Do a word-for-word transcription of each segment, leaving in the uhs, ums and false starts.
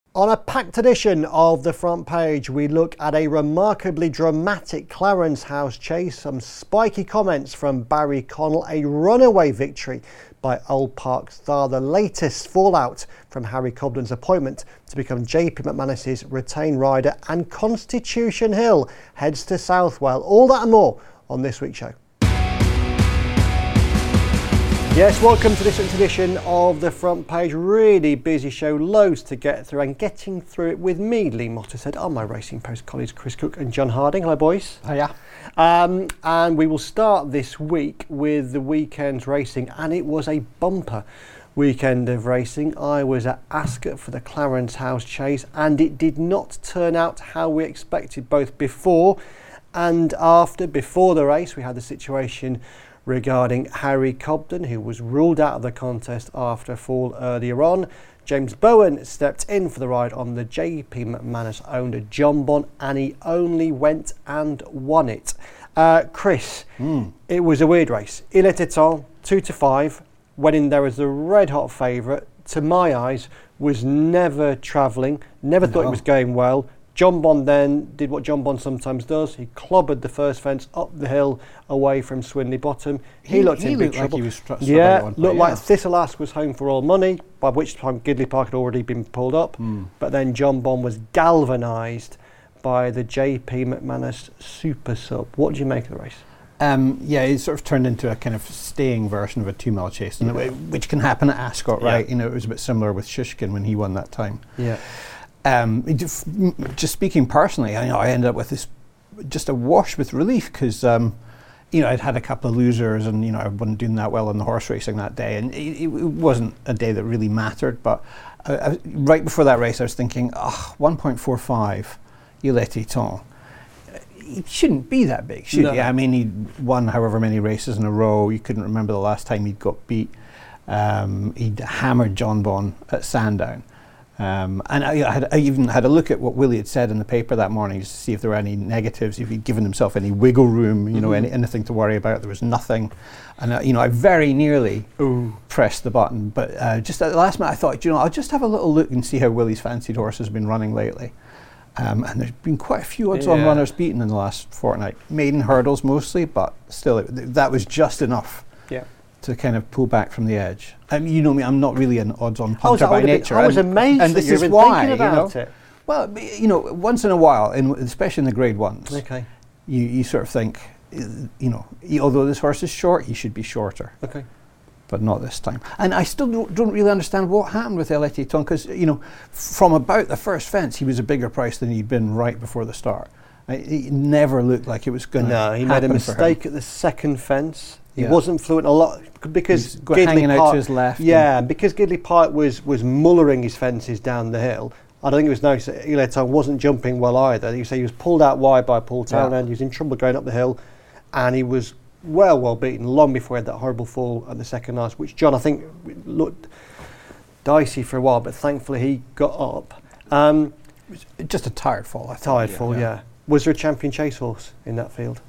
On a packed edition of The Front Page, we look at a remarkably dramatic Clarence House chase, some spiky comments from Barry Connell, a runaway victory by Old Park Star, the latest fallout from Harry Cobden's appointment to become J P McManus's retained rider, and Constitution Hill heads to Southwell. All that and more on this week's show. Yes, welcome to this week's edition of The Front Page. Really busy show, loads to get through, and getting through it with me, Lee Mottershead, and my Racing Post colleagues Chris Cook and John Harding. Hello, boys. Hiya. Um, and we will start this week with the weekend's racing, and it was a bumper weekend of racing. I was at Ascot for the Clarence House chase, and it did not turn out how we expected, both before and after. Before the race, we had the situation regarding Harry Cobden, who was ruled out of the contest after a fall earlier on. James Bowen stepped in for the ride on the J P McManus owned Jonbon, and he only went and won it. Uh, Chris, mm. It was a weird race. Il Était Temps, two to five, went in there as the red hot favourite. To my eyes, was never travelling, never no. thought it was going well. Jonbon then did what Jonbon sometimes does. He clobbered the first fence up the hill away from Swinley Bottom. He, he looked he in looked big trouble. Like he was str- yeah, looked yeah. like Thistleass was home for all money, by which time Gidley Park had already been pulled up. Mm. But then Jonbon was galvanised by the J P McManus Super Sub. What do you make of the race? Um, yeah, it sort of turned into a kind of staying version of a two-mile chase, and it, which can happen at Ascot, right? Yeah. You know, it was a bit similar with Shishkin when he won that time. Yeah. Um, just speaking personally, I, you know, I ended up with this just a wash with relief because um, you know, I'd had a couple of losers, and you know, I wasn't doing that well in the horse racing that day, and it, it wasn't a day that really mattered. But I, I, right before that race, I was thinking, oh, one point four five, Il Était Temps. It shouldn't be that big, should no. he? I mean, he'd won however many races in a row. You couldn't remember the last time he'd got beat. Um, he'd hammered Jonbon at Sandown. Um, and I, I, had, I even had a look at what Willie had said in the paper that morning just to see if there were any negatives, if he'd given himself any wiggle room, you mm-hmm. know, any, anything to worry about. There was nothing. And, uh, you know, I very nearly Ooh. pressed the button. But uh, just at the last minute, I thought, you know, I'll just have a little look and see how Willie's fancied horse has been running lately. Um, and there's been quite a few odds-on yeah. runners beaten in the last fortnight. Maiden hurdles mostly, but still, it, th- that was just enough. Yeah. To kind of pull back from the edge. I mean, you know me, I'm not really an odds-on punter by nature. Been, I was and, amazed and that this you've is been why, thinking about you know, it. Well, you know, once in a while, in, especially in the grade ones, okay. you, you sort of think, you know, he, although this horse is short, he should be shorter. Okay. But not this time. And I still don't, don't really understand what happened with Il Était Temps, because, you know, from about the first fence, he was a bigger price than he'd been right before the start. It never looked like it was going to No, he made a mistake at the second fence. He yeah. wasn't fluent a lot because Gidley hanging Park, out to his left. Yeah, because Gidley Park was was mullering his fences down the hill. I don't think it was noticed that Il Était Temps wasn't jumping well either. You say he was pulled out wide by Paul Townend. Yeah. He was in trouble going up the hill, and he was well, well beaten long before he had that horrible fall at the second last, which John I think looked dicey for a while, but thankfully he got up. Um, it was just a tired fall. I tired thought, fall, yeah. yeah. Was there a champion chase horse in that field?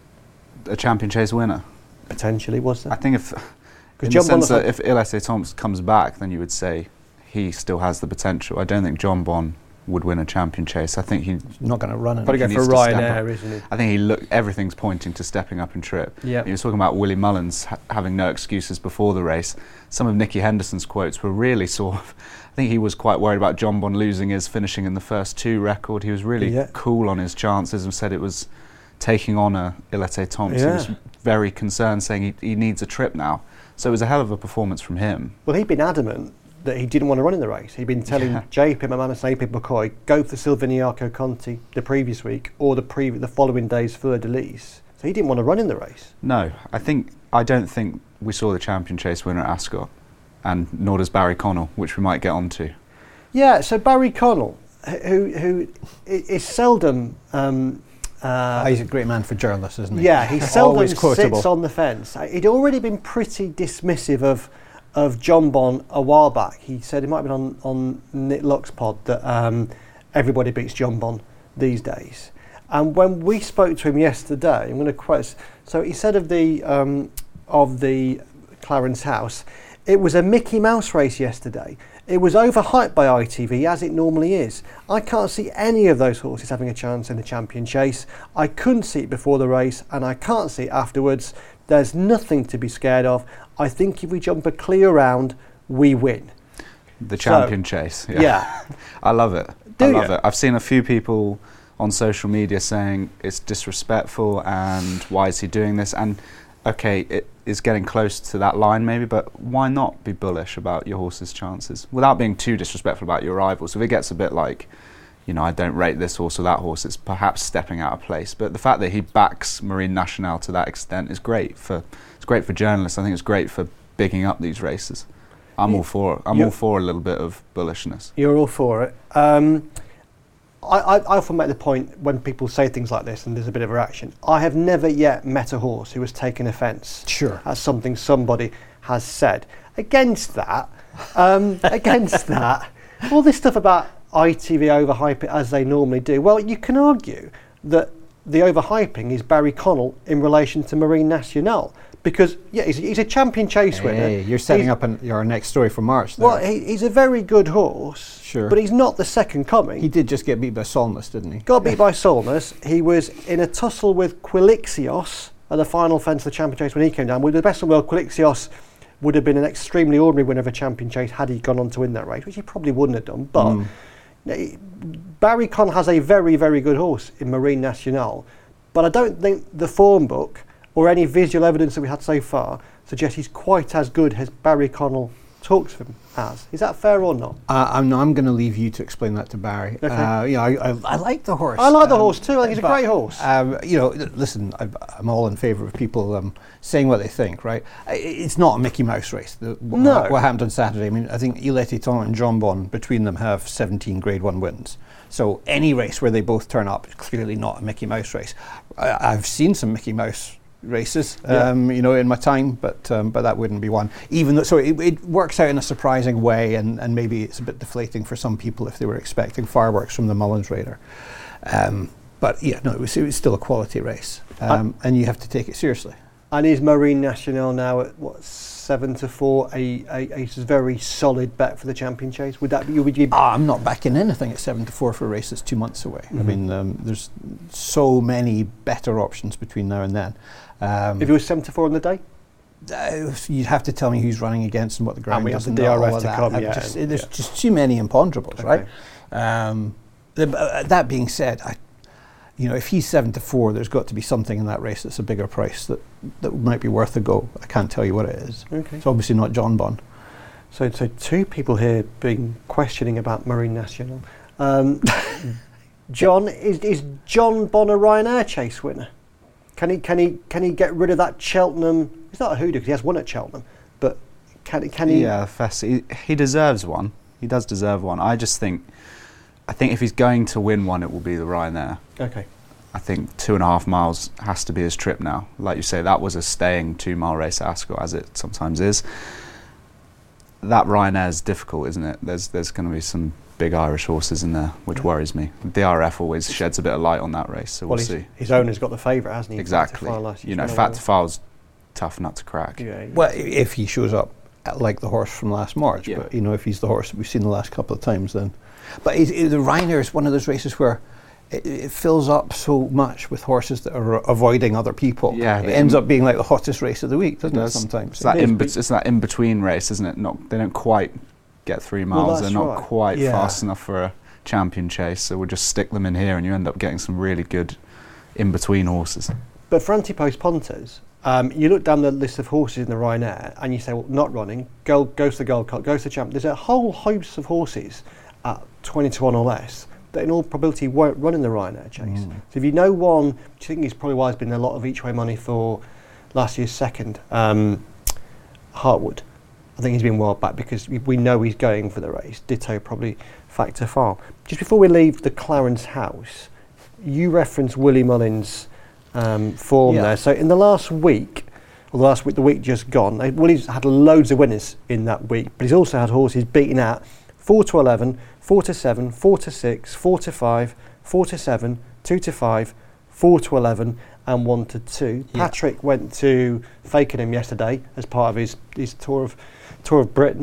A champion chase winner? Potentially, was there? I think if, in the sense that if Il Était Temps comes back, then you would say he still has the potential. I don't think Jonbon would win a champion chase. I think he's not going to run it. Probably go for Ryanair, isn't he? I think he look. Everything's pointing to stepping up in trip. Yeah. He was talking about Willie Mullins ha- having no excuses before the race. Some of Nicky Henderson's quotes were really sort of. I think he was quite worried about Jonbon losing his finishing in the first two record. He was really yeah. cool on his chances and said it was taking on a Il Était Temps. Yeah. He was very concerned, saying he, he needs a trip now. So it was a hell of a performance from him. Well, he'd been adamant that he didn't want to run in the race. He'd been telling yeah. J P McManus and A P McCoy, go for Silviniaco Conti the previous week or the pre- the following day's Fleur de Lis. So he didn't want to run in the race. No, I think I don't think we saw the champion chase winner at Ascot, and nor does Barry Connell, which we might get onto. Yeah, so Barry Connell, who who is seldom. Um, Uh, oh, he's a great man for journalists, isn't he? Yeah, he seldom sits on the fence. He'd already been pretty dismissive of of Jonbon a while back. He said, it might have been on, on Nick Luck's pod, that um, everybody beats Jonbon these days. And when we spoke to him yesterday, I'm going to quote, so he said of the um, of the Clarence House, it was a Mickey Mouse race yesterday. It was overhyped by I T V, as it normally is. I can't see any of those horses having a chance in the Champion Chase. I couldn't see it before the race, and I can't see it afterwards. There's nothing to be scared of. I think if we jump a clear round, we win. The Champion so, Chase. Yeah. yeah. I love it. Do I love you? it. I've seen a few people on social media saying it's disrespectful and why is he doing this? And okay, it is getting close to that line maybe, but why not be bullish about your horse's chances without being too disrespectful about your rivals? If it gets a bit like, you know, I don't rate this horse or that horse, it's perhaps stepping out of place. But the fact that he backs Marine Nationale to that extent is great for it's great for journalists. I think it's great for bigging up these races. I'm yeah. all for it. I'm You're all for a little bit of bullishness. You're all for it. Um, I, I, I often make the point when people say things like this and there's a bit of a reaction. I have never yet met a horse who has taken offence sure. at something somebody has said. Against that, um, against that, all this stuff about I T V overhype it as they normally do. Well, you can argue that the overhyping is Barry Connell in relation to Marine Nationale. Because, yeah, he's, he's a Champion Chase hey, winner. You're setting he's, up an, your next story for March there. Well, he, he's a very good horse, sure. but he's not the second coming. He did just get beat by Solness, didn't he? Got beat by Solness. He was in a tussle with Quilixios at the final fence of the Champion Chase when he came down. With the best of the world, Quilixios would have been an extremely ordinary winner of a Champion Chase had he gone on to win that race, which he probably wouldn't have done. But mm. you know, Barry Connell has a very, very good horse in Marine Nationale, but I don't think the form book or any visual evidence that we had so far suggests he's quite as good as Barry Connell talks of him as. Is that fair or not? Uh, I'm, I'm going to leave you to explain that to Barry. Okay. Uh, you know, I, I, I like the horse. I like the um, horse too. I think he's a great horse. Um, you know, listen, I, I'm all in favour of people um, saying what they think, right? It's not a Mickey Mouse race. The, what, no. what happened on Saturday, I mean, I think Il Était Temps and Jonbon, between them, have seventeen Grade one wins. So any race where they both turn up is clearly not a Mickey Mouse race. I, I've seen some Mickey Mouse races, um, yeah. you know, in my time, but um, but that wouldn't be one. Even though, so it, it works out in a surprising way, and, and maybe it's a bit deflating for some people if they were expecting fireworks from the Mullins Raider. Um, but yeah, no, it was, it was still a quality race, um, and you have to take it seriously. And is Marine Nationale now at what seven to four a, a, a very solid bet for the Champion Chase? Would that be? Would you? Ah, I'm not backing anything at seven to four for a race that's two months away. Mm-hmm. I mean, um, there's so many better options between now and then. Um, if it was seven to four on the day, uh, you'd have to tell me who's running against and what the ground and we is. have the D R F to come. Yeah, just, and, there's yeah. just too many imponderables, okay. right? Um, the, uh, that being said, I, you know, if he's seven to four, there's got to be something in that race that's a bigger price that, that might be worth a go. I can't tell you what it is. Okay. It's obviously not Jonbon. So, so two people here being questioning about Marine Nationale. Um, John is is Jonbon a Ryanair Chase winner? Can he can he can he get rid of that Cheltenham? He's not a hoodoo because he has won at Cheltenham, but can can he? Yeah, he, he deserves one. He does deserve one. I just think, I think if he's going to win one, it will be the Ryanair. Okay. I think two and a half miles has to be his trip now. Like you say, that was a staying two-mile race at Ascot, as it sometimes is. That Ryanair is difficult, isn't it? There's there's going to be some big Irish horses in there, which yeah. worries me. D R F always sheds a bit of light on that race, so well, we'll see. His owner's got the favourite, hasn't he? Exactly. You know, Fat to File's tough nut to crack. Yeah, well, if he shows up like the horse from last March, yeah. but you know, if he's the horse that we've seen the last couple of times, then. But it, it, the Ryanair is one of those races where it, it fills up so much with horses that are avoiding other people. Yeah, it ends up being like the hottest race of the week, doesn't it? it sometimes it's that, in be- it's that in between race, isn't it? Not they don't quite get three miles. Well, They're not right. quite yeah. fast enough for a Champion Chase, so we'll just stick them in here, and you end up getting some really good in between horses. But for Antipos Pontes, um, you look down the list of horses in the Ryanair, and you say, well, not running, go goes to the Gold Cup, goes to the Champ. There's a whole host of horses at twenty to one or less that in all probability won't run in the Ryanair Chase. Mm. So if you know one, which I think is probably why there's been a lot of each way money for last year's second, um, Hartwood. I think he's been well back because we, we know he's going for the race. Ditto probably Factor Farm. Just before we leave the Clarence House, you referenced Willie Mullins' um, form yeah. there. So in the last week, or the last week, the week just gone, uh, Willie's had loads of winners in that week, but he's also had horses beaten out four to eleven, four to seven, four to six, four to five, four to seven, two to five, four to eleven, and one to two. Yeah. Patrick went to Fakenham yesterday as part of his, his tour of tour of Britain.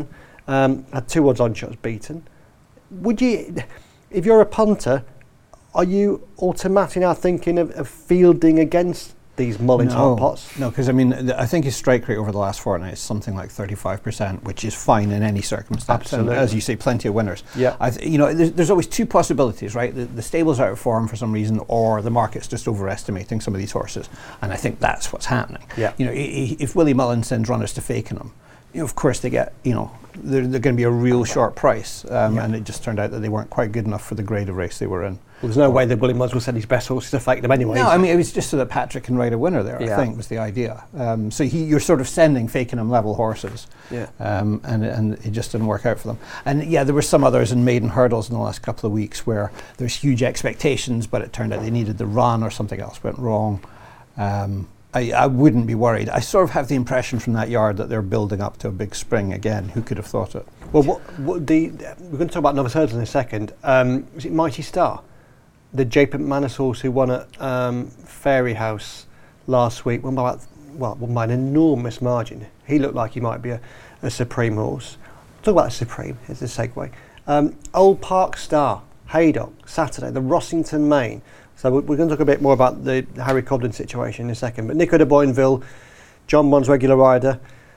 Um, had two odds on shots beaten. Would you, if you're a punter, are you automatically now thinking of, of fielding against these Mullins no, hot pots? No, because I mean, th- I think his strike rate over the last fortnight is something like thirty-five percent, which is fine in any circumstance. Absolutely. And as you say, plenty of winners. Yeah. I th- you know, there's, there's always two possibilities, right? The, the stable's out of form for some reason, or the market's just overestimating some of these horses. And I think that's what's happening. Yeah. You know, I- I- if Willie Mullins sends runners to Fakenham, you know, of course they get, you know, they're, they're going to be a real short price. Um, Yeah. And it just turned out that they weren't quite good enough for the grade of race they were in. Well, there's no way that Willie Mullins will send his best horses to Fakenham anyway. No, I mean, it was just so that Patrick can ride a winner there, Yeah. I think, was the idea. Um, so he, you're sort of sending Fakenham level horses. Yeah. Um, and, and it just didn't work out for them. And yeah, there were some others in maiden hurdles in the last couple of weeks where there's huge expectations, but it turned out they needed the run or something else went wrong. Um, I, I wouldn't be worried. I sort of have the impression from that yard that they're building up to a big spring again. Who could have thought it? Well, what, what the we're going to talk about novice hurdles in a second. Um, was it Mighty Star, the J P McManus horse who won at um, Fairy House last week? Won by about, well, won by an enormous margin. He looked like he might be a, a Supreme horse. Talk about a Supreme. Here's the segue. Um, Old Park Star, Haydock, Saturday, the Rossington Main. So we're, we're going to talk a bit more about the Harry Cobden situation in a second. But Nico de Boinville, John Bond's regular rider,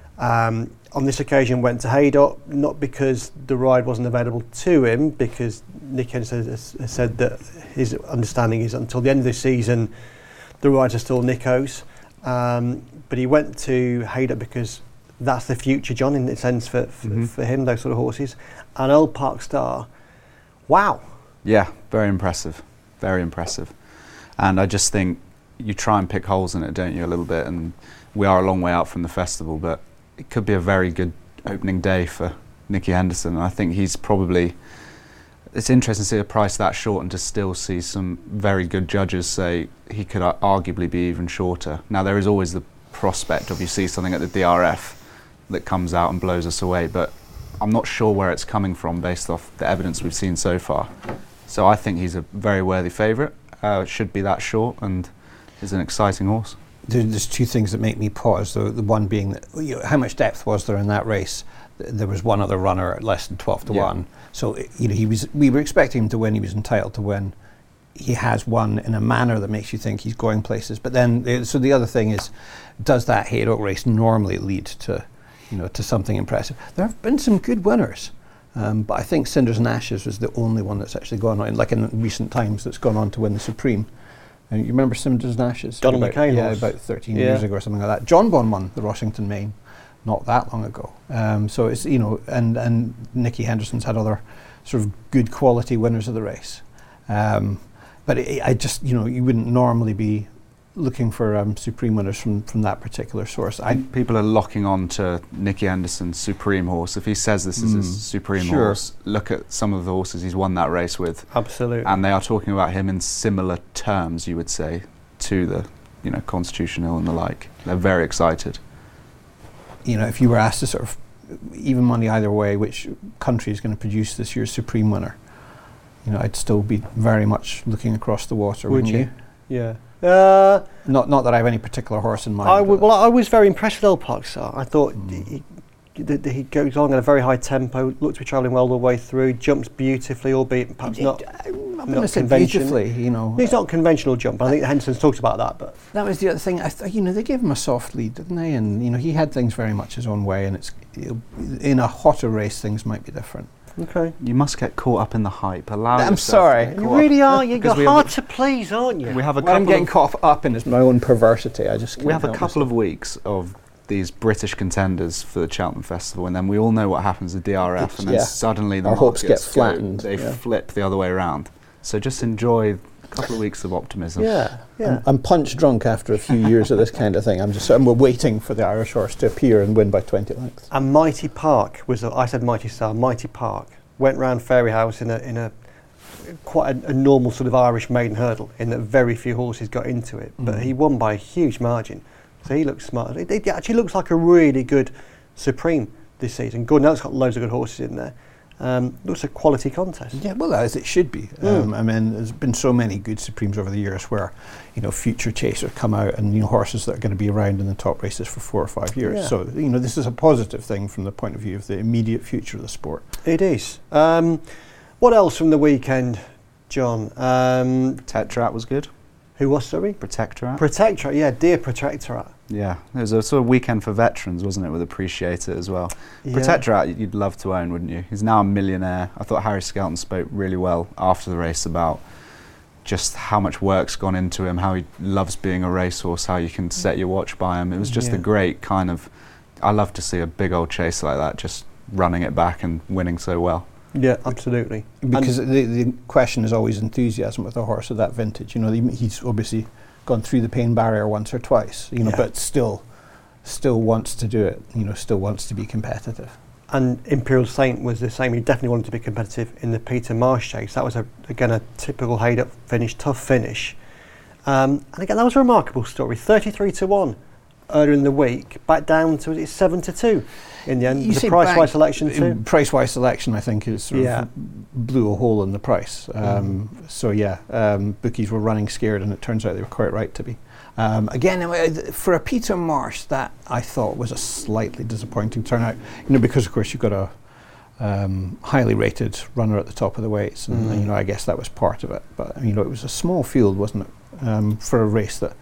um, on this occasion went to Haydock, not because the ride wasn't available to him, because Nick Henderson has, has said that his understanding is until the end of the season, the rides are still Nico's. Um, but he went to Haydock because that's the future, John, in a sense, for, for, mm-hmm. for him, those sort of horses. And Old Park Star, wow. Yeah, very impressive. Very impressive. And I just think you try and pick holes in it, don't you, a little bit, and we are a long way out from the festival, but it could be a very good opening day for Nicky Henderson. And I think he's probably, it's interesting to see a price that short and to still see some very good judges say he could uh, arguably be even shorter. Now there is always the prospect of you see something at the D R F that comes out and blows us away, but I'm not sure where it's coming from based off the evidence we've seen so far. So I think he's a very worthy favourite. Uh, should be that short and is an exciting horse. There, there's two things that make me pause. The, the one being that, you know, how much depth was there in that race? Th- there was one other runner at less than twelve to Yeah. one. So you know he was. We were expecting him to win. He was entitled to win. He has won in a manner that makes you think he's going places. But then, uh, so the other thing is, does that Haydock race normally lead to, you know, to something impressive? There have been some good winners. Um, but I think Cinders and Ashes was the only one that's actually gone on, like in recent times, that's gone on to win the Supreme. And you remember Cinders and Ashes? Donald about, McCain Yeah, was. about thirteen Yeah. years ago or something like that. John Bon won the Rossington Main not that long ago. Um, so it's, you know, and, and Nicky Henderson's had other sort of good quality winners of the race. Um, but it, I just, you know, you wouldn't normally be looking for um, Supreme winners from, from that particular source. I, People are locking on to Nicky Henderson's Supreme horse. If he says this is Mm, his Supreme sure. horse, look at some of the horses he's won that race with. Absolutely. And they are talking about him in similar terms, you would say, to the, you know, Constitutional and the like. They're very excited. you know, if you were asked to sort of even money either way, which country is going to produce this year's Supreme winner, you know, I'd still be very much looking across the water. Would wouldn't you? Yeah. Uh, Not, not that I have any particular horse in mind. I w- but- well, I was very impressed with Old Park Star. I thought Mm. he, he, he goes along at a very high tempo, looks to be travelling well all the way through, jumps beautifully, albeit perhaps It- not. I'm not going to say convention. beautifully, you know. It's not a conventional jump. I think Henderson's talked about that, but That was the other thing. I th- you know, they gave him a soft lead, didn't they? And you know, he had things very much his own way. And it's you know, in a hotter race, things might be different. okay. You must get caught up in the hype. Allow I'm yourself sorry. to get You caught really up. are. You're 'Cause we hard have to please, aren't you? We have a What I'm couple getting of, caught up in is my own perversity. I just we can't have a help couple myself. of weeks of these British contenders for the Cheltenham Festival, and then we all know what happens at D R F, and then Yeah. suddenly the Our hopes get markets go- flattened, They yeah. flip the other way around. So just enjoy a couple of weeks of optimism. Yeah, yeah. I'm, I'm punch drunk after a few years of this kind of thing. I'm just I'm waiting for the Irish horse to appear and win by twenty lengths. And Mighty Park was, a, I said Mighty Star, Mighty Park went round Fairy House in a in a quite a, a normal sort of Irish maiden hurdle, in that very few horses got into it, but Mm. he won by a huge margin. So he looks smart. It, it actually looks like a really good Supreme this season. Gordon Elliot's got loads of good horses in there. Um, looks a quality contest. Yeah, well, as it should be. Mm. Um, I mean, there's been so many good Supremes over the years where, you know, future chasers come out and, you know, horses that are going to be around in the top races for four or five years. Yeah. So, you know, this is a positive thing from the point of view of the immediate future of the sport. It is. Um, what else from the weekend, John? Um, Protectorat was good. who was, sorry? Protectorat. Protectorat, yeah, Deer Protectorat. Yeah, it was a sort of weekend for veterans, wasn't it, with Appreciate It as well. Yeah. Protectorat you'd love to own, wouldn't you? He's now a millionaire. I thought Harry Skelton spoke really well after the race about just how much work's gone into him, how he loves being a racehorse, how you can set your watch by him. It was just Yeah. a great kind of, I love to see a big old chase like that, just running it back and winning so well. Yeah, absolutely. Because And the, the question is always enthusiasm with a horse of that vintage. You know, he, he's obviously gone through the pain barrier once or twice, you know, Yeah. but still, still wants to do it, you know, still wants to be competitive. And Imperial Saint was the same. He definitely wanted to be competitive in the Peter Marsh chase. That was, a, again, a typical Haydock finish, tough finish. Um, and again, that was a remarkable story. thirty-three to one earlier in the week, back down to it's seven to two in the end. You The say price back- wise selection too. Price wise selection, I think, is sort Yeah. of blew a hole in the price. Um, Mm. So yeah, um, bookies were running scared, and it turns out they were quite right to be. Um, again, uh, for a Peter Marsh, that I thought was a slightly disappointing turnout. You know, because of course you've got a um, highly rated runner at the top of the weights, and Mm. you know, I guess that was part of it. But you know, it was a small field, wasn't it, um, for a race that,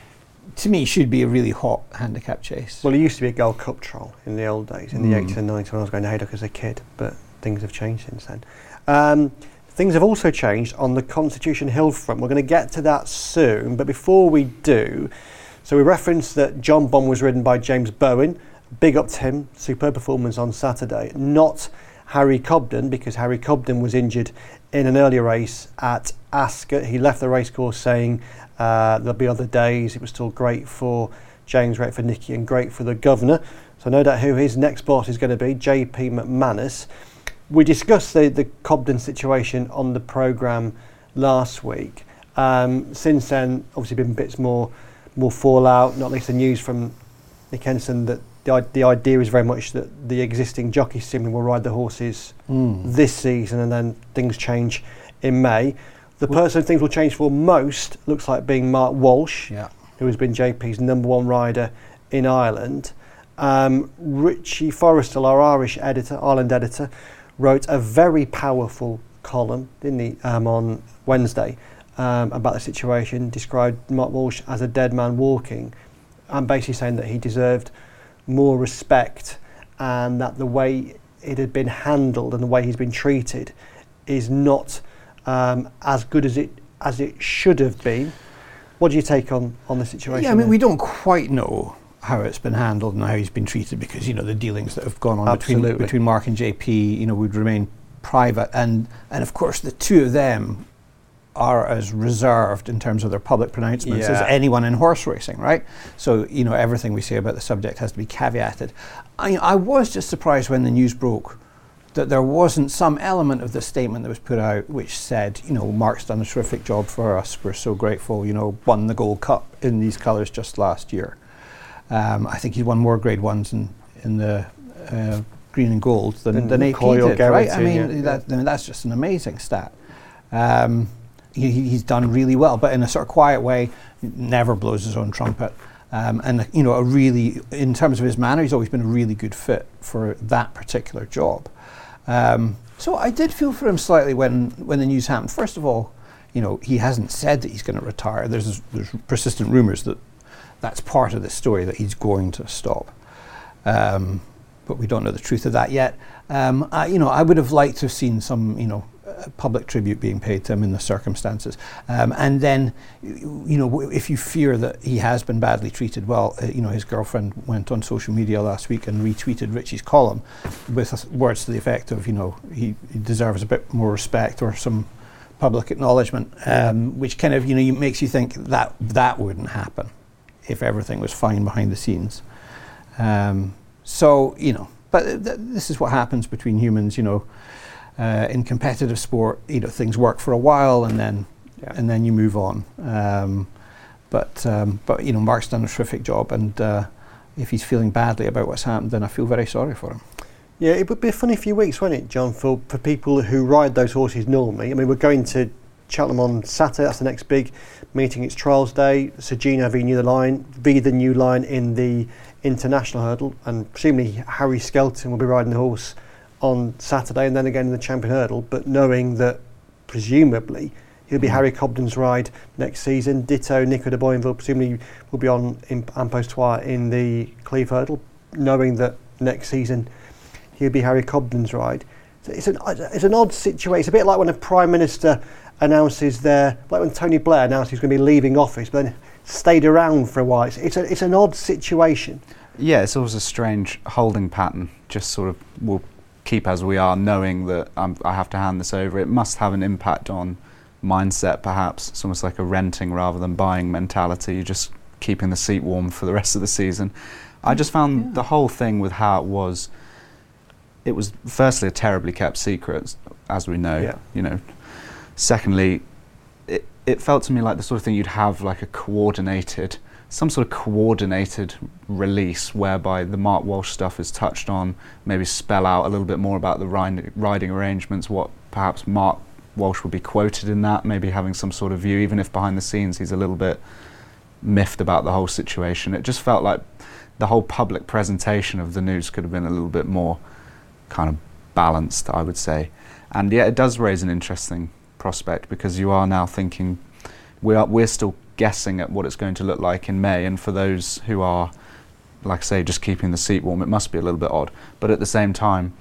to me, should be a really hot handicap chase. Well, it used to be a Gold Cup trial in the old days, in the Mm. eighties and nineties when I was going to Haydock as a kid, but things have changed since then. Um, things have also changed on the Constitution Hill front. We're going to get to that soon, but before we do, so we referenced that John Bon was ridden by James Bowen. Big up to him, superb performance on Saturday. Not Harry Cobden, because Harry Cobden was injured in an earlier race at Ascot. He left the racecourse saying uh, there'll be other days. It was still great for James, great for Nicky, and great for the governor. So no doubt who his next boss is going to be, J P McManus. We discussed the, the Cobden situation on the programme last week. Um, since then, obviously been bits more more fallout, not least the news from Nick Henderson that the, the idea is very much that the existing jockey simply will ride the horses Mm. this season, and then things change in May. The person things will change for most looks like being Mark Walsh, Yeah. who has been J P's number one rider in Ireland. Um, Richie Forrestal, our Irish editor, Ireland editor, wrote a very powerful column, didn't he, um, on Wednesday um, about the situation, described Mark Walsh as a dead man walking, and basically saying that he deserved more respect, and that the way it had been handled and the way he's been treated is not um, as good as it as it should have been. What do you take on, on the situation? Yeah, I mean, there? we don't quite know how it's been handled and how he's been treated, because you know the dealings that have gone on between Absolutely. between Mark and J P, you know, would remain private, and and of course the two of them are as reserved in terms of their public pronouncements as Yeah. anyone in horse racing, right? So you know everything we say about the subject has to be caveated. I, I was just surprised when the news broke that there wasn't some element of the statement that was put out which said, you know, Mark's done a terrific job for us, we're so grateful, you know, won the Gold Cup in these colours just last year. Um, I think he won more grade ones in, in the uh, green and gold than, Than than A P Coy or did, right? I Geraghty, mean, yeah. that, I mean, that's just an amazing stat. Um, he, he's done really well, but in a sort of quiet way, never blows his own trumpet. Um, and, you know, a really, in terms of his manner, he's always been a really good fit for that particular job. Um, so I did feel for him slightly when, when the news happened. First of all, you know, he hasn't said that he's going to retire. There's, there's persistent rumours that that's part of the story, that he's going to stop. Um, but we don't know the truth of that yet. Um, I, you know, I would have liked to have seen some, you know, uh, public tribute being paid to him in the circumstances. Um, and then, you, you know, w- if you fear that he has been badly treated, well, uh, you know, his girlfriend went on social media last week and retweeted Richie's column with uh, words to the effect of, you know, he, he deserves a bit more respect or some public acknowledgement, um, which kind of, you know, you, makes you think that that wouldn't happen if everything was fine behind the scenes. Um, so, you know, but th- this is what happens between humans, you know, uh, in competitive sport, you know, things work for a while and then Yeah. and then you move on. Um, but, um, but, you know, Mark's done a terrific job, and uh, if he's feeling badly about what's happened, then I feel very sorry for him. Yeah, it would be a funny few weeks, won't it, John, for, for people who ride those horses normally. I mean, we're going to Cheltenham on Saturday, that's the next big meeting. It's Trials Day, Sir Gino v New Line, v the New Line in the International Hurdle, and presumably Harry Skelton will be riding the horse on Saturday and then again in the Champion Hurdle, but knowing that presumably he'll be mm. Harry Cobden's ride next season. Ditto Nico de Boinville presumably will be on in Impostoir in the Cleve Hurdle, knowing that next season he'll be Harry Cobden's ride. So it's an it's an odd situation. It's a bit like when a Prime Minister announces their, like when Tony Blair announced he's going to be leaving office, but then stayed around for a while. It's, it's, a, it's an odd situation. Yeah, it's always a strange holding pattern. Just sort of, we'll keep as we are, knowing that I'm, I have to hand this over. It must have an impact on mindset, perhaps. It's almost like a renting rather than buying mentality. You're just keeping the seat warm for the rest of the season. I just found yeah. the whole thing with how it was, it was firstly a terribly kept secret, as we know, yeah. you know. Secondly, it, it felt to me like the sort of thing you'd have like a coordinated, some sort of coordinated release whereby the Mark Walsh stuff is touched on, maybe spell out a little bit more about the riding, riding arrangements, what perhaps Mark Walsh would be quoted in that, maybe having some sort of view, even if behind the scenes he's a little bit miffed about the whole situation. It just felt like the whole public presentation of the news could have been a little bit more kind of balanced, I would say. And yeah, it does raise an interesting prospect, because you are now thinking we are we're still guessing at what it's going to look like in May, and for those who are, like I say, just keeping the seat warm, it must be a little bit odd. But at the same time,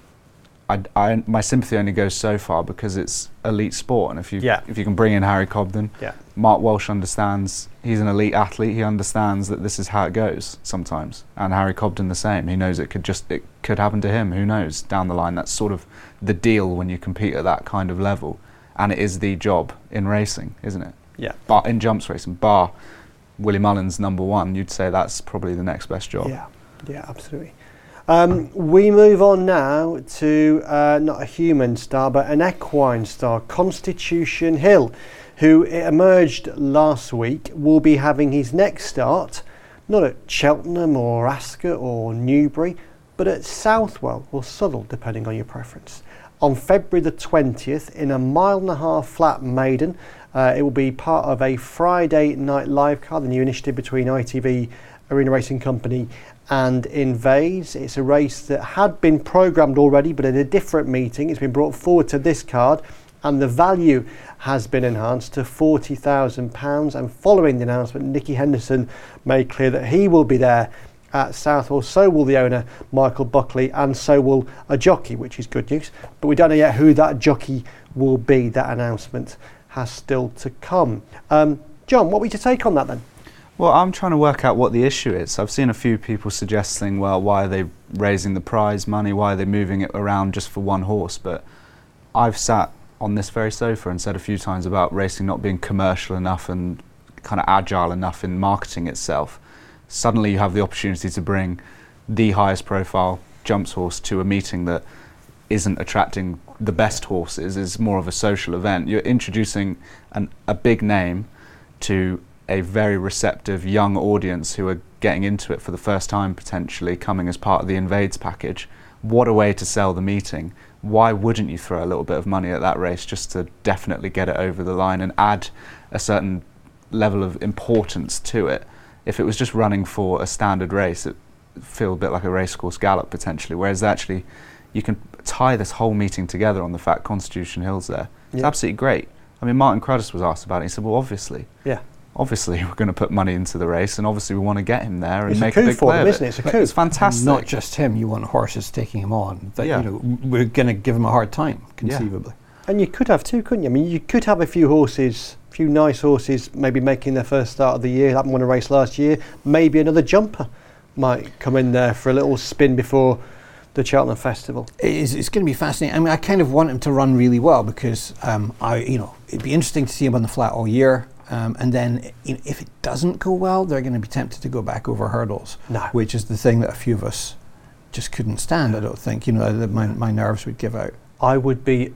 I, I my sympathy only goes so far, because it's elite sport, and if you yeah. if you can bring in Harry Cobden, yeah. Mark Walsh understands, he's an elite athlete, he understands that this is how it goes sometimes, and Harry Cobden the same. He knows it could just it could happen to him. Who knows down the line? That's sort of the deal when you compete at that kind of level. And it is the job in racing, isn't it? Yeah. But in jumps racing, bar Willie Mullins number one, you'd say that's probably the next best job. Yeah, yeah, absolutely. Um, we move on now to uh, not a human star, but an equine star, Constitution Hill, who emerged last week, will be having his next start, not at Cheltenham or Ascot or Newbury, but at Southwell or Southwell, depending on your preference. On February the twentieth, in a mile and a half flat maiden. Uh, it will be part of a Friday night live card, the new initiative between I T V Arena Racing Company and Invades. It's a race that had been programmed already, but at a different meeting. It's been brought forward to this card, and the value has been enhanced to forty thousand pounds. And following the announcement, Nicky Henderson made clear that he will be there at Southwell. So will the owner, Michael Buckley, and so will a jockey, which is good news. But we don't know yet who that jockey will be. That announcement has still to come. Um, John, what were your take on that then? Well, I'm trying to work out what the issue is. I've seen a few people suggesting, well, why are they raising the prize money? Why are they moving it around just for one horse? But I've sat on this very sofa and said a few times about racing not being commercial enough and kind of agile enough in marketing itself. Suddenly you have the opportunity to bring the highest profile jumps horse to a meeting that isn't attracting the best horses, is more of a social event. You're introducing an, a big name to a very receptive young audience who are getting into it for the first time, potentially coming as part of the Invades package. What a way to sell the meeting. Why wouldn't you throw a little bit of money at that race just to definitely get it over the line and add a certain level of importance to it? If it was just running for a standard race, it would feel a bit like a racecourse gallop potentially, whereas actually you can tie this whole meeting together on the fact Constitution Hill's there. It's yeah. absolutely great. I mean, Martin Cruddas was asked about it. He said, well, obviously. Yeah. Obviously, we're going to put money into the race, and obviously we want to get him there and it's make a, a big for play them, of isn't it? it. It's a coup. It's fantastic. Not just him. You want horses taking him on. That, yeah. you know, we're going to give him a hard time, conceivably. Yeah. And you could have two, couldn't you? I mean, you could have a few horses, a few nice horses, maybe making their first start of the year. Haven't won a race last year. Maybe another jumper might come in there for a little spin before the Cheltenham Festival. It is, it's going to be fascinating. I mean, I kind of want him to run really well, because um, I, you know, it'd be interesting to see him on the flat all year. Um, and then, you know, if it doesn't go well, they're going to be tempted to go back over hurdles, no. which is the thing that a few of us just couldn't stand. I don't think, you know, that my, my nerves would give out. I would be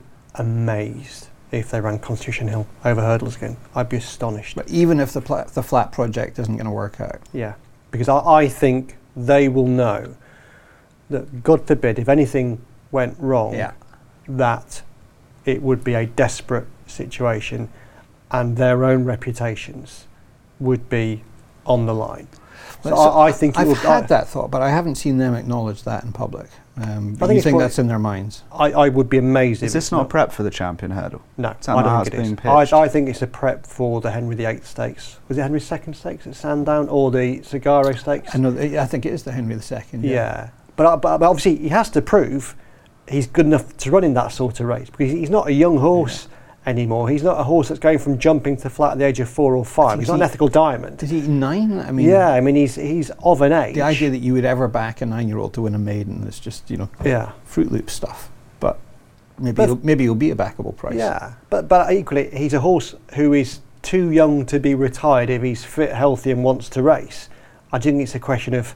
amazed if they ran Constitution Hill over hurdles again. I'd be astonished. But even if the pla- the flat project isn't going to work out, yeah, because I, I think they will know that God forbid, if anything went wrong, Yeah. that it would be a desperate situation and their own reputations would be on the line. So, Well, so I, I think it I've would, had I, that thought, but I haven't seen them acknowledge that in public. Um, I think you it's think probably- that's in their minds? I, I would be amazed. Is if this it's not prep for the champion hurdle? No, Is that I not how don't it's think it being is. pitched? I, I think it's a prep for the Henry the Eighth Stakes. Was it Henry the Second Stakes at Sandown or the Sagaro Stakes? I know. I think it is the Henry the Second. Yeah, Yeah. But, uh, but but obviously he has to prove he's good enough to run in that sort of race because he's not a young horse anymore. He's not a horse that's going from jumping to flat at the age of four or five. He's not an he- ethical diamond. Is he nine? I mean, Yeah, I mean he's he's of an age. the idea that you would ever back a nine-year-old to win a maiden is just, you know, yeah. Fruit Loop stuff. But maybe But- he'll, maybe he'll be a backable price. Yeah, but but equally, he's a horse who is too young to be retired if he's fit, healthy, and wants to race. I think it's a question of,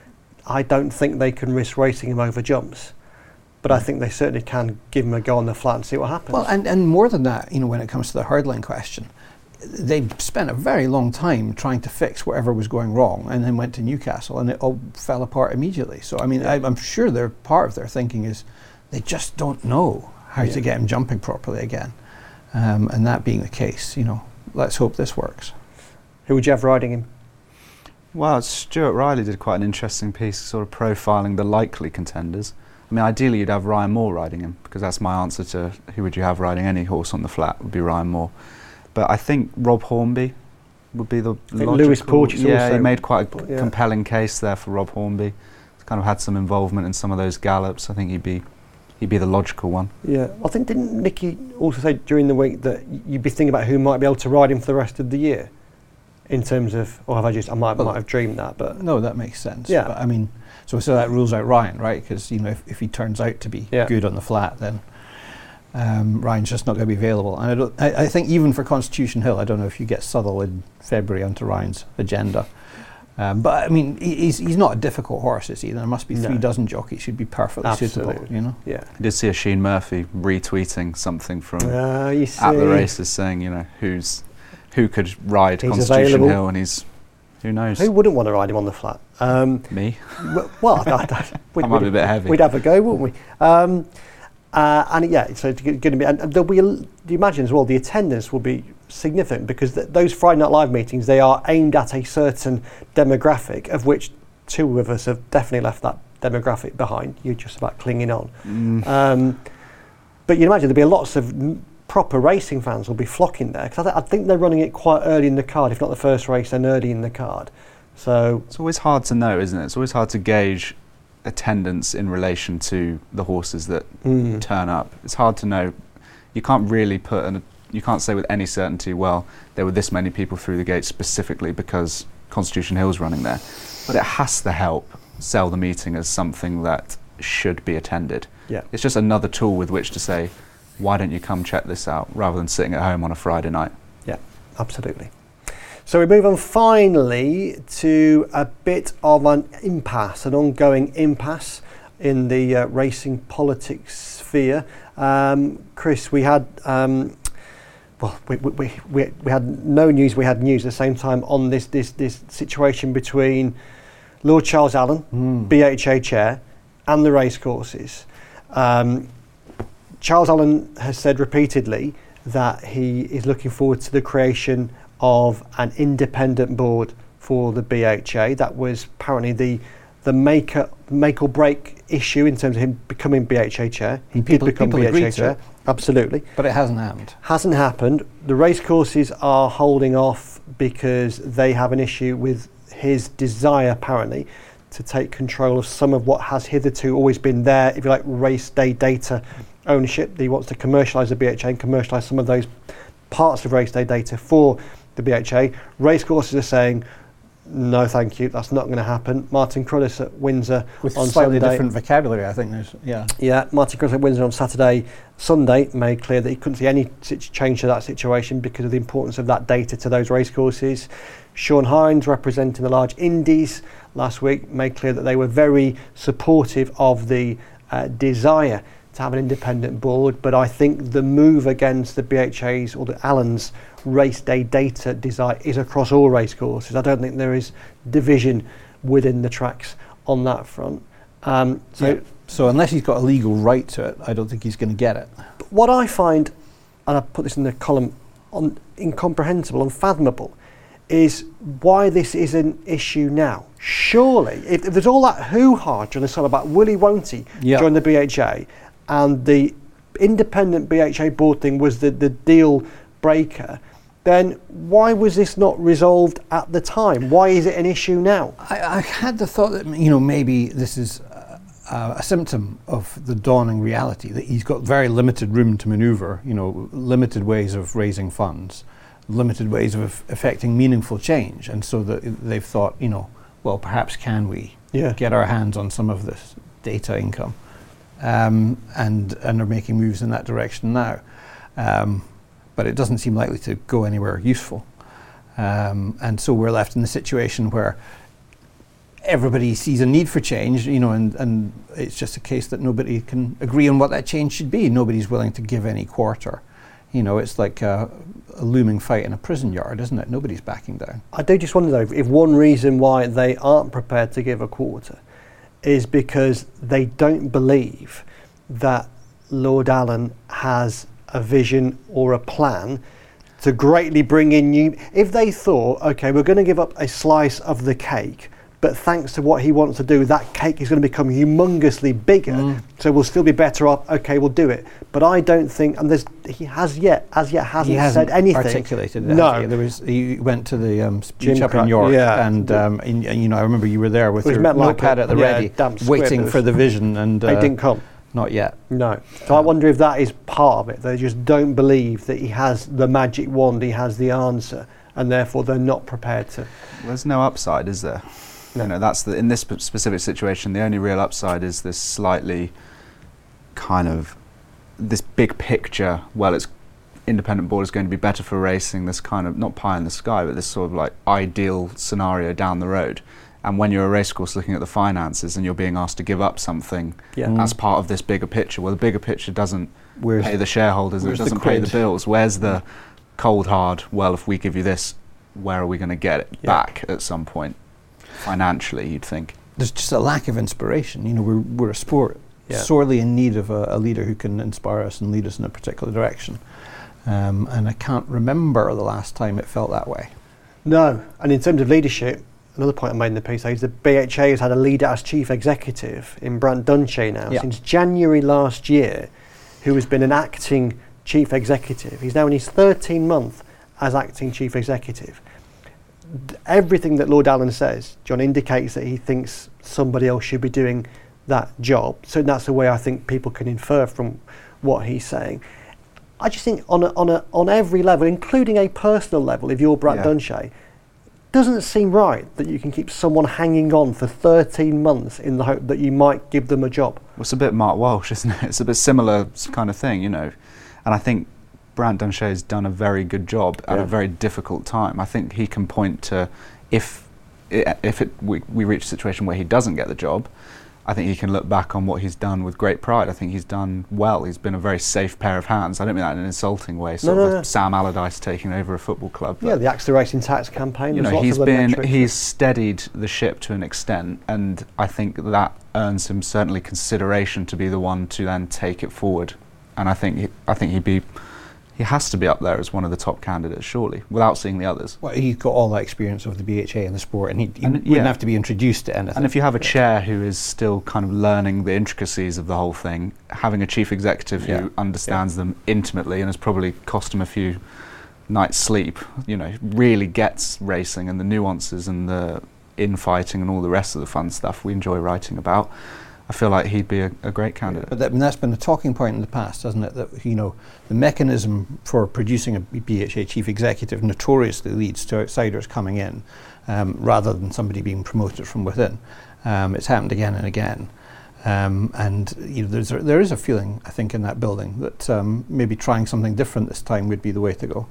I don't think they can risk racing him over jumps, but I think they certainly can give him a go on the flat and see what happens. Well, and, and more than that, you know, when it comes to the hurdling question, they spent a very long time trying to fix whatever was going wrong, and then went to Newcastle, and it all fell apart immediately. So, I mean, Yeah. I, I'm sure they're part of their thinking is they just don't know how Yeah. to get him jumping properly again. Um, and that being the case, you know, let's hope this works. Who would you have riding him? Well, Stuart Riley did quite an interesting piece sort of profiling the likely contenders. I mean, ideally you'd have Ryan Moore riding him, because that's my answer to who would you have riding any horse on the flat would be Ryan Moore. But I think Rob Hornby would be the think logical. Lewis Porteous yeah, also- he made quite a yeah. compelling case there for Rob Hornby. He's kind of had some involvement in some of those gallops. I think he'd be he'd be the logical one. Yeah, I think didn't Nicky also say during the week that y- you'd be thinking about who might be able to ride him for the rest of the year, in terms of, or have I just I might Well, might have dreamed that, but No, that makes sense. Yeah. But, I mean, so so that rules out Ryan, right? Because, you know, if, if he turns out to be Yeah. good on the flat, then um, Ryan's just not going to be available. And I, don't, I, I think even for Constitution Hill, I don't know if you get Southwell in February onto Ryan's agenda. Um, but I mean, he, he's he's not a difficult horse, is he? There must be No. three dozen jockeys who'd be perfectly suitable. Absolutely. You know. yeah. I did see a Sheen Murphy retweeting something from Uh, you see, at the races saying, you know, who's who could ride He's Constitution available. Hill, and he's who knows. who wouldn't want to ride him on the flat? Um, Me? w- well, I, I, we'd, I might be a we'd- bit heavy. We'd have a go, wouldn't we? Um, uh, and yeah, so it's going to be. And there'll be. A, do you imagine as well? The attendance will be significant because th- those Friday Night Live meetings, they are aimed at a certain demographic, of which two of us have definitely left that demographic behind. You're just about clinging on. Mm. Um, but you imagine there'll be lots of m- proper racing fans will be flocking there because I, th- I think they're running it quite early in the card, if not the first race, then early in the card. So It's always hard to know, isn't it? It's always hard to gauge attendance in relation to the horses that mm, turn up. It's hard to know. You can't really put an. You can't say with any certainty, well, there were this many people through the gate specifically because Constitution Hill's running there. But it has to help sell the meeting as something that should be attended. yeah. It's just another tool with which to say, why don't you come check this out, rather than sitting at home on a Friday night. Yeah, absolutely. So we move on finally to a bit of an impasse, an ongoing impasse in the uh, racing politics sphere. Um, Chris, we had um, well, we, we, we, we had no news. We had news at the same time on this this this situation between Lord Charles Allen, Mm. B H A chair, and the racecourses. Um, Charles Allen has said repeatedly that he is looking forward to the creation of an independent board for the B H A. That was apparently the the make, or, make or break issue in terms of him becoming B H A chair. He People- did become people B H A agreed to chair. it. Absolutely. But it hasn't happened. Hasn't happened. The racecourses are holding off because they have an issue with his desire, apparently, to take control of some of what has hitherto always been there, if you like, race day data ownership. He wants to commercialise the B H A and commercialise some of those parts of race day data for the B H A. Racecourses are saying, no, thank you, that's not going to happen. Martin Cruddas at Windsor With on slightly Sunday. different vocabulary, I think. There's yeah. Yeah, Martin Cruddas at Windsor on Saturday, Sunday made clear that he couldn't see any situ- change to that situation because of the importance of that data to those racecourses. Sean Hines, representing the large Indies last week, made clear that they were very supportive of the uh, desire to have an independent board, but I think the move against the B H A's or the Allen's race day data desire is across all racecourses. I don't think there is division within the tracks on that front. Um, so, yeah. so unless he's got a legal right to it, I don't think he's going to get it. What I find, and I put this in the column, on incomprehensible, unfathomable, is why this is an issue now. Surely, if, if there's all that hoo-ha during the summer about will he, won't he yeah. join the B H A, and the independent B H A board thing was the, the deal breaker, then why was this not resolved at the time? Why is it an issue now? I, I had the thought that, you know, maybe this is uh, a symptom of the dawning reality, that he's got very limited room to manoeuvre, you know, limited ways of raising funds, limited ways of affecting meaningful change. And so that they've thought, you know, well, perhaps can we yeah. get our hands on some of this data income? Um, and, and are making moves in that direction now. Um, but it doesn't seem likely to go anywhere useful. Um, and so we're left in the situation where everybody sees a need for change, you know, and, and it's just a case that nobody can agree on what that change should be. Nobody's willing to give any quarter. You know, it's like a, a looming fight in a prison yard, isn't it? Nobody's backing down. I do just wonder, though, if one reason why they aren't prepared to give a quarter is because they don't believe that Lord Allen has a vision or a plan to greatly bring in new... If they thought, OK, we're going to give up a slice of the cake, but thanks to what he wants to do, that cake is going to become humongously bigger, mm. so we'll still be better off, OK, we'll do it. But I don't think, and there's, he has yet, as yet hasn't, he hasn't said anything. articulated it. No. There was, he went to the um, speech up Cra- in York, yeah. and, um, in, and you know, I remember you were there with your notepad like at the yeah, ready, squib, waiting for the vision, and uh, it didn't come. Not yet. No. So I wonder if that is part of it. They just don't believe that he has the magic wand, he has the answer, and therefore they're not prepared to. Well, there's no upside, is there? No. You know, that's the, in this specific situation, the only real upside is this slightly kind of this big picture. Well, it's independent board is going to be better for racing. This kind of not pie in the sky, but this sort of like ideal scenario down the road. And when you're a racecourse looking at the finances and you're being asked to give up something yeah. mm. as part of this bigger picture, well, the bigger picture doesn't where's pay the shareholders, it doesn't the pay the bills. Where's the cold hard, well, if we give you this, where are we going to get it yeah. back at some point? Financially, you'd think. There's just a lack of inspiration. You know, we're, we're a sport yeah. sorely in need of a, a leader who can inspire us and lead us in a particular direction. Um, and I can't remember the last time it felt that way. No, and in terms of leadership, another point I made in the piece is the B H A has had a leader as chief executive in Brant Dunshea now yeah. since January last year, who has been an acting chief executive. He's now in his thirteenth month as acting chief executive. Everything that Lord Allen says, John, indicates that he thinks somebody else should be doing that job. So that's the way I think people can infer from what he's saying. I just think on a, on a, on every level, including a personal level, if you're Brant yeah. Dunshea, doesn't seem right that you can keep someone hanging on for thirteen months in the hope that you might give them a job. Well, it's a bit Mark Walsh, isn't it? It's a bit similar kind of thing, you know. And I think Brant Dunshea's done a very good job at yeah. a very difficult time. I think he can point to, if it, if it, we, we reach a situation where he doesn't get the job, I think he can look back on what he's done with great pride. I think he's done well. He's been a very safe pair of hands. I don't mean that in an insulting way, sort no, of no, no. Sam Allardyce taking over a football club. Yeah, the Axe the Racing Tax campaign. You know, he's been he's steadied the ship to an extent, and I think that earns him certainly consideration to be the one to then take it forward. And I think he, I think he'd be. He has to be up there as one of the top candidates, surely, without seeing the others. Well, he's got all that experience of the B H A and the sport, and he, he and wouldn't yeah. have to be introduced to anything. And if you have a chair who is still kind of learning the intricacies of the whole thing, having a chief executive yeah. who understands yeah. them intimately and has probably cost him a few nights' sleep, you know, really gets racing and the nuances and the infighting and all the rest of the fun stuff we enjoy writing about, I feel like he'd be a, a great candidate. But that, I mean, that's been a talking point in the past, hasn't it? That, you know, the mechanism for producing a B H A chief executive notoriously leads to outsiders coming in, um, rather than somebody being promoted from within. Um, it's happened again and again, um, and you know, there's a, there is a feeling, I think, in that building that um, maybe trying something different this time would be the way to go.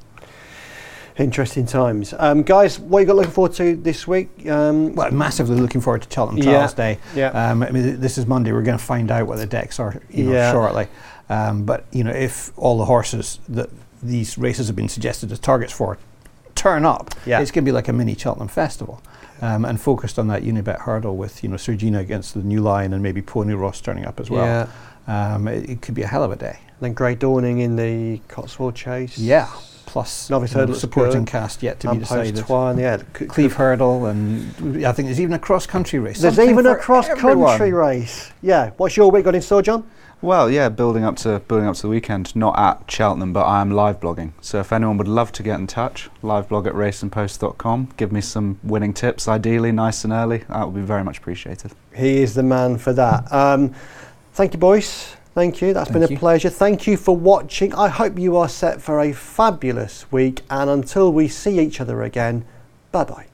Interesting times. Um, guys, what you got looking forward to this week? Um, well, massively looking forward to Cheltenham Trials yeah, Day. Yeah. Um, I mean, this is Monday. We're going to find out what the decks are, you know, yeah. shortly. Um, but you know, if all the horses that these races have been suggested as targets for turn up. Yeah. It's going to be like a mini Cheltenham Festival. Um, and focused on that Unibet hurdle with, you know, Sergina against the New Lion and maybe Pony Ross turning up as well. Yeah. Um, it, it could be a hell of a day. Then Grey Dawning in the Cotswold Chase. Yeah. Plus Novice you know, Hurdle supporting good. cast yet to and be decided. Post-Twine, yeah. Cleve Hurdle, and I think there's even a cross-country race. There's Something even a for cross-country everyone. race. Yeah. What's your week got in store, John? Well, yeah, building up to building up to the weekend, not at Cheltenham, but I am live blogging. So if anyone would love to get in touch, live blog at race and post dot com. Give me some winning tips, ideally, nice and early. That would be very much appreciated. He is the man for that. Um, thank you, boys. Thank you. That's Thank been a you. pleasure. Thank you for watching. I hope you are set for a fabulous week. And until we see each other again, bye-bye.